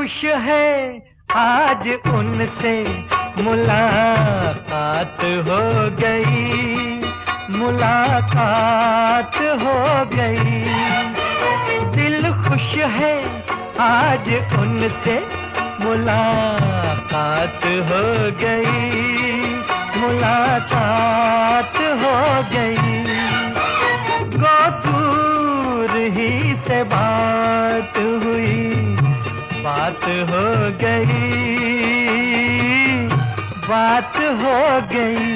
खुश है आज उनसे मुलाकात हो गई, मुलाकात हो गई। दिल खुश है आज उनसे मुलाकात हो गई, मुलाकात हो गई। गो दूर ही से बात हुई, बात हो गई, बात हो गई।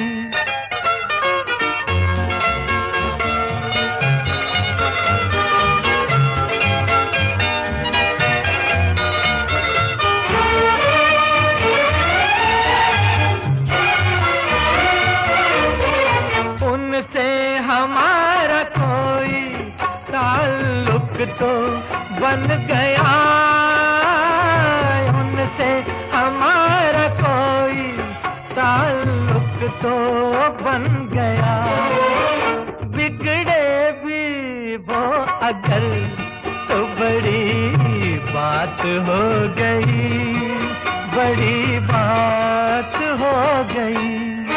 उनसे हमारा कोई ताल्लुक तो बन गया, उनसे हमारा कोई ताल्लुक तो बन गया। बिगड़े भी वो अगर तो बड़ी बात हो गई, बड़ी बात हो गई।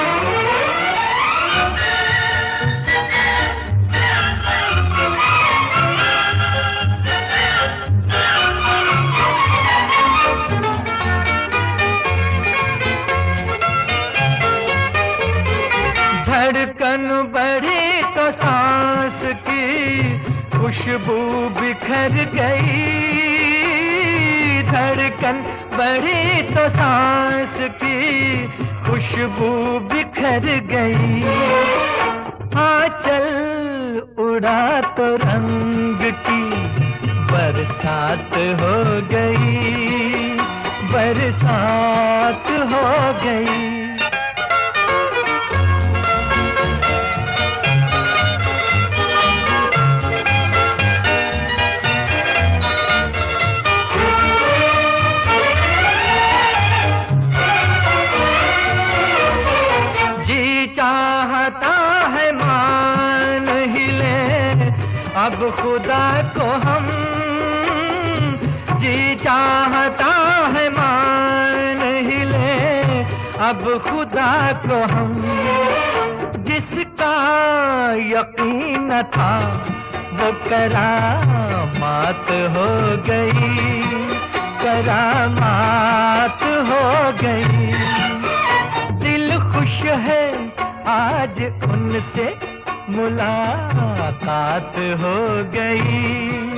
धड़कन बढ़ी तो सांस की खुशबू बिखर गई, धड़कन बढ़ी तो सांस की खुशबू बिखर गई। आंचल उड़ा तो रंग की बरसात हो गई, बरसात हो गई। चाहता है मान ही ले अब खुदा को हम, जी चाहता है मान ही ले अब खुदा को हम। जिसका यकीन था वो करामात हो गई, करामात हो गई। दिल खुश है आज उनसे मुलाकात हो गई,